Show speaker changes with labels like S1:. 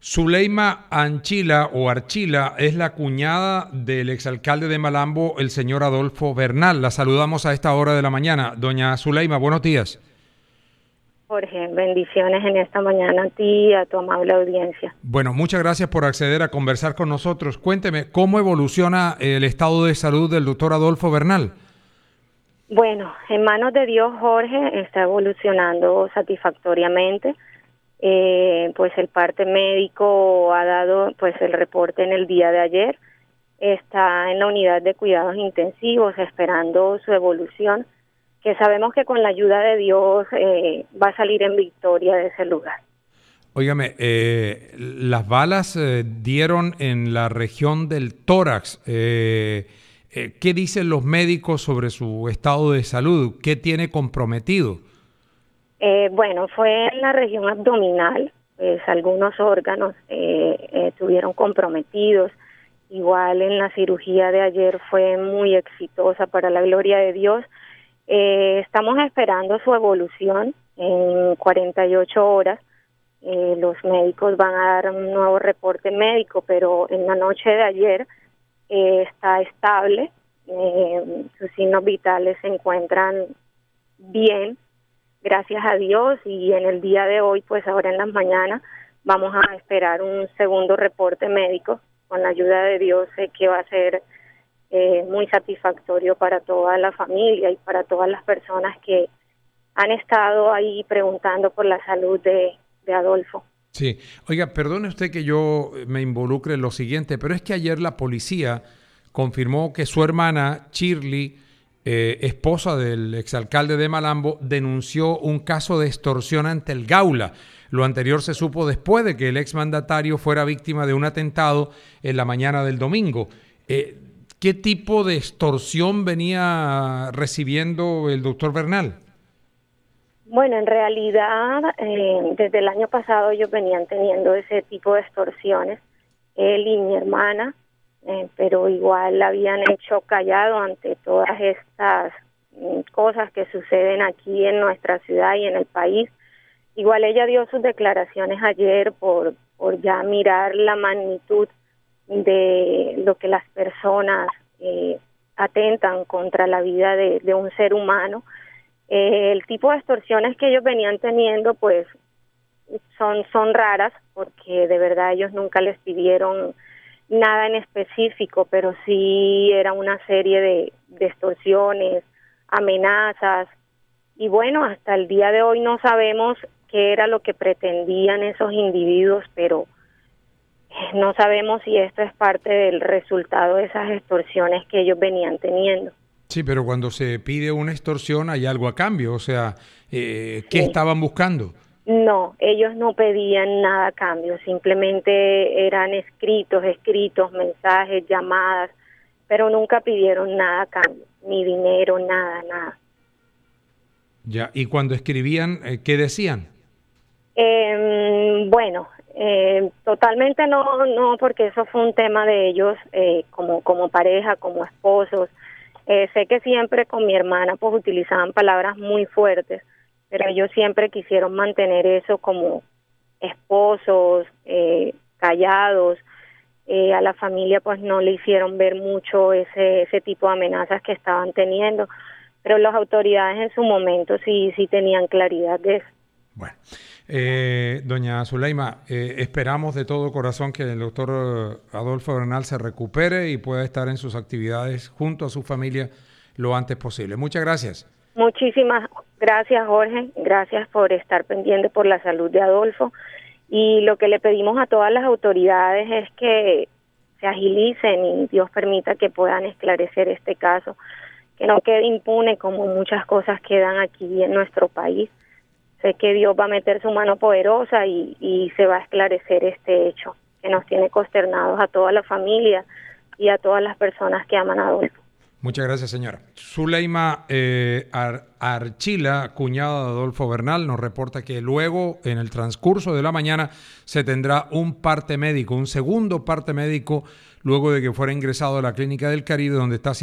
S1: Zuleima Anchila o Archila es la cuñada del exalcalde de Malambo, el señor Adolfo Bernal. La saludamos a esta hora de la mañana. Doña Zuleima, buenos días.
S2: Jorge, bendiciones en esta mañana a ti y a tu amable audiencia.
S1: Bueno, muchas gracias por acceder a conversar con nosotros. Cuénteme, ¿cómo evoluciona el estado de salud del doctor Adolfo Bernal?
S2: Bueno, en manos de Dios, Jorge, está evolucionando satisfactoriamente. Pues el parte médico ha dado pues el reporte en el día de ayer. Está en la unidad de cuidados intensivos esperando su evolución, que sabemos que con la ayuda de Dios va a salir en victoria de ese lugar.
S1: Óigame, las balas dieron en la región del tórax. ¿Qué dicen los médicos sobre su estado de salud? ¿Qué tiene comprometido?
S2: Bueno, fue en la región abdominal, pues algunos órganos estuvieron comprometidos. Igual en la cirugía de ayer fue muy exitosa para la gloria de Dios. Estamos esperando su evolución en 48 horas. Los médicos van a dar un nuevo reporte médico, pero en la noche de ayer está estable. Sus signos vitales se encuentran bien, gracias a Dios, y en el día de hoy, pues ahora en las mañanas, vamos a esperar un segundo reporte médico. Con la ayuda de Dios sé que va a ser muy satisfactorio para toda la familia y para todas las personas que han estado ahí preguntando por la salud de Adolfo.
S1: Sí, oiga, perdone usted que yo me involucre en lo siguiente, pero es que ayer la policía confirmó que su hermana, Shirley, esposa del exalcalde de Malambo, denunció un caso de extorsión ante el Gaula. Lo anterior se supo después de que el exmandatario fuera víctima de un atentado en la mañana del domingo. ¿Qué tipo de extorsión venía recibiendo el doctor Bernal?
S2: Bueno, en realidad, desde el año pasado ellos venían teniendo ese tipo de extorsiones, él y mi hermana, pero igual habían hecho callado ante todas estas cosas que suceden aquí en nuestra ciudad y en el país. Igual ella dio sus declaraciones ayer por ya mirar la magnitud de lo que las personas atentan contra la vida de un ser humano. El tipo de extorsiones que ellos venían teniendo pues son raras, porque de verdad ellos nunca les pidieron nada en específico, pero sí era una serie de extorsiones, amenazas, y bueno, hasta el día de hoy no sabemos qué era lo que pretendían esos individuos, pero no sabemos si esto es parte del resultado de esas extorsiones que ellos venían teniendo.
S1: Sí, pero cuando se pide una extorsión hay algo a cambio, o sea, ¿qué
S2: Sí.
S1: estaban buscando?
S2: No, ellos no pedían nada a cambio, simplemente eran escritos, mensajes, llamadas, pero nunca pidieron nada a cambio, ni dinero, nada.
S1: Ya, y cuando escribían, ¿qué decían?
S2: Bueno, totalmente no, porque eso fue un tema de ellos como pareja, como esposos. Sé que siempre con mi hermana pues utilizaban palabras muy fuertes, pero ellos siempre quisieron mantener eso como esposos, callados. A la familia pues no le hicieron ver mucho ese tipo de amenazas que estaban teniendo, pero las autoridades en su momento sí tenían claridad de eso.
S1: Bueno, doña Zuleima, esperamos de todo corazón que el doctor Adolfo Bernal se recupere y pueda estar en sus actividades junto a su familia lo antes posible. Muchas gracias.
S2: Muchísimas gracias, Jorge. Gracias por estar pendiente por la salud de Adolfo. Y lo que le pedimos a todas las autoridades es que se agilicen y Dios permita que puedan esclarecer este caso, que no quede impune como muchas cosas quedan aquí en nuestro país. Sé que Dios va a meter su mano poderosa y se va a esclarecer este hecho que nos tiene consternados a toda la familia y a todas las personas que aman a Adolfo.
S1: Muchas gracias, señora. Zuleima Archila, cuñada de Adolfo Bernal, nos reporta que luego, en el transcurso de la mañana, se tendrá un parte médico, un segundo parte médico, luego de que fuera ingresado a la Clínica del Caribe, donde está